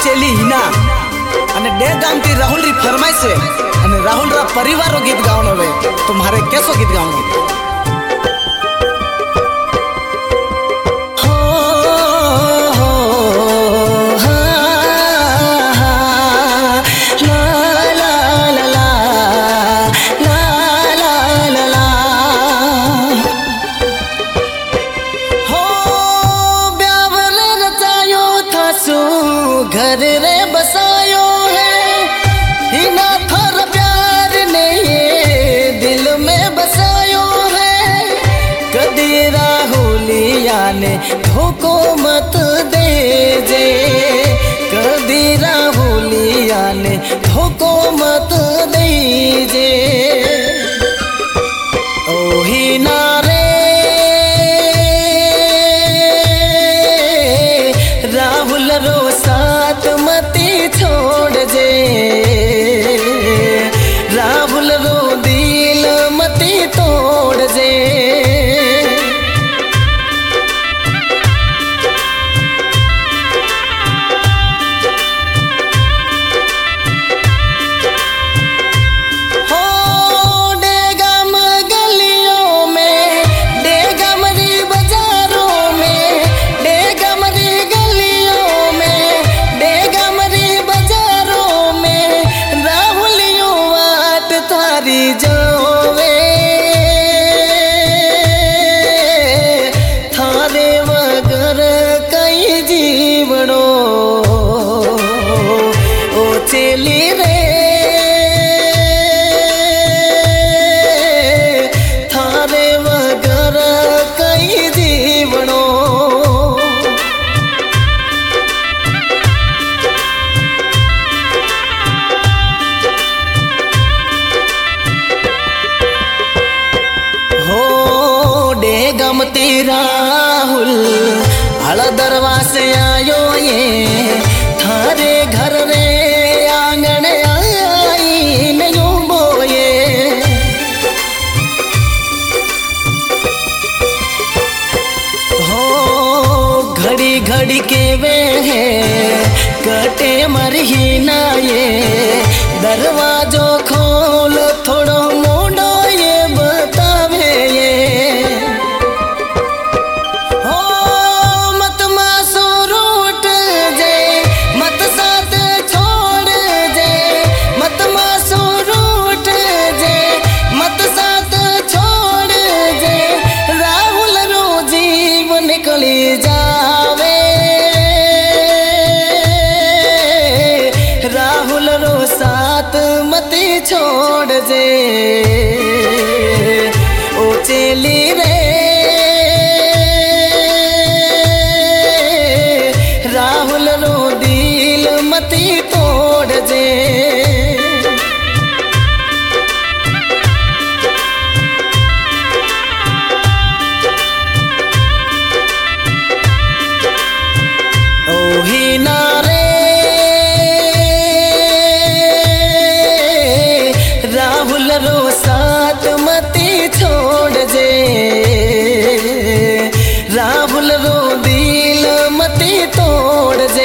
चेली हिना અને ડે ગામથી રાહુલ રી ફરમાઈ છે અને રાહુલ રા પરિવારો ગીત ગાવાનો રે તમારે કેસો ગીત ગાવાનો घर रे बसायो है हिना थर प्यार ने ये दिल में बसायो है कदी राहुलिया ने धोखो मत दे जे कदी राहुलिया ने धोखो मत दीजे ओ हिना रे राहुल रो साथ मती छोड़ जे राहुल रो दिल मती तोड़ जे हो डेगम गलियों में डेगम री बाजारों में डेगम री गलियों में डेगम री बाजारों में राहुलियों वाट थारी जोवे थारे वगर कई जीवड़ो ओ चेली रे थारे वगर कई जीवड़ो हो डेगमती राहुल हलदरवा से आयो ये थारे घर रे आंगन आई नयो बोए हो घड़ी घड़ी के वे है कटे मरही ना ये दरवाजो खोल थोड़ो मोड़ो ये बतावे ये हो मत मासो रूट जे मत साथ छोड़ जे मत मासो रूट जे मत साथ छोड़ जे राहुल रो जीव निकली जावे राहुल रो साथ मती छोड़ जे ओ चेली रे राहुल रो दिल मती तोड़ जे ओ हिना रे राहुल रो साथ मती छोड़ जे राहुल रो दिल मती तोड़ जे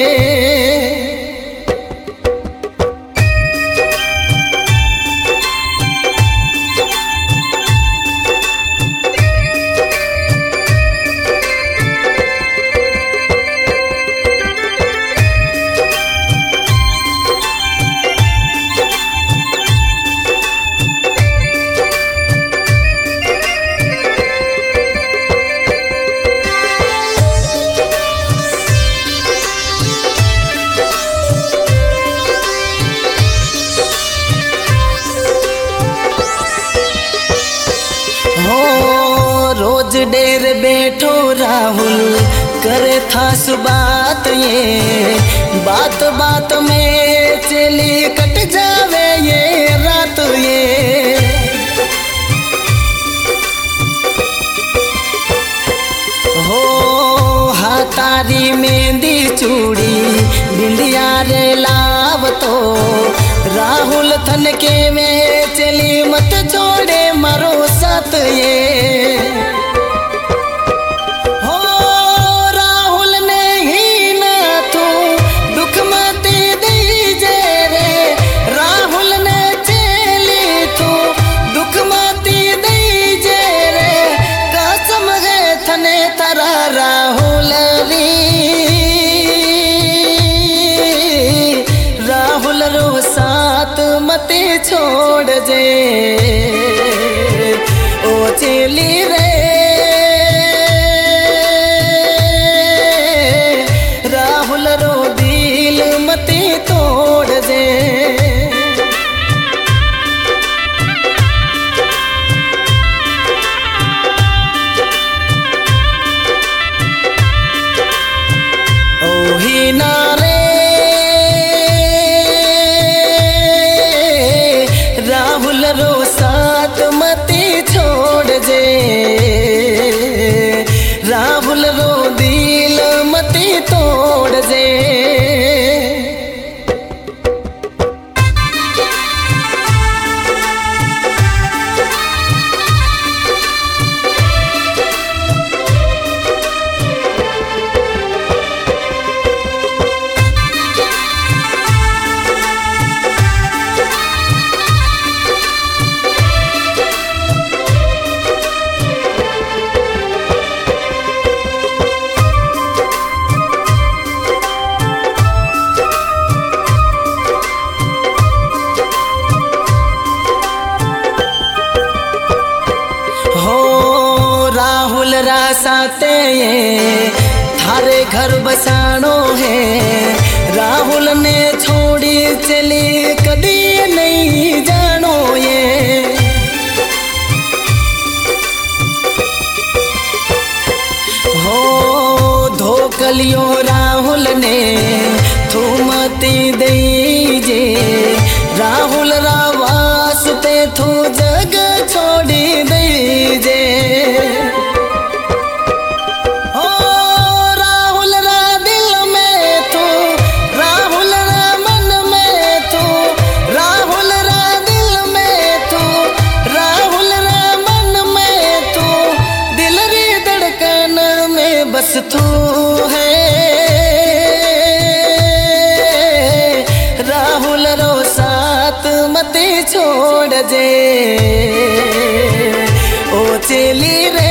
हो रोज डेर बैठो राहुल करे था सुबात ये बात बात में चली कट जावे ये रात ये हो हाथारी मेहंदी चूड़ी बिंदिया रे लाव तो राहुल थन के में चली मत छोड़े मरो साथ ये हो राहुल ने ही ना तू दुख जे ओ चेली रे राहुल रो दिल मती तोड़ जे ओही ना रे राहुल रो साथ मती छोड़ जे राहुल रो दिल मती तोड़ जे राहुल रासाते थारे घर बसानो है राहुल ने छोड़ी चली कदी नहीं जानो ये हो धोकलियो राहुल ने थूमती दीजे राहुल रावासते थू जग छोड़ी दीजे बस तू है राहुल रो साथ मते छोड़ जे ओ चेली रे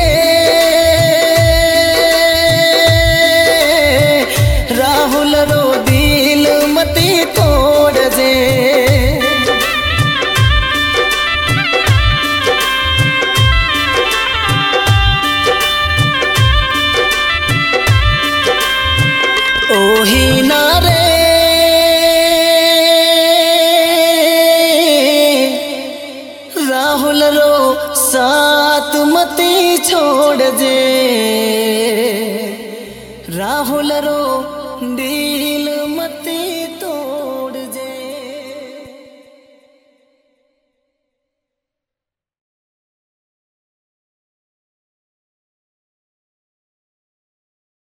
राहुल रो दिल मते तोड़ जे ओही ना रे राहुल रो साथ मती छोड़ जे राहुल रो दी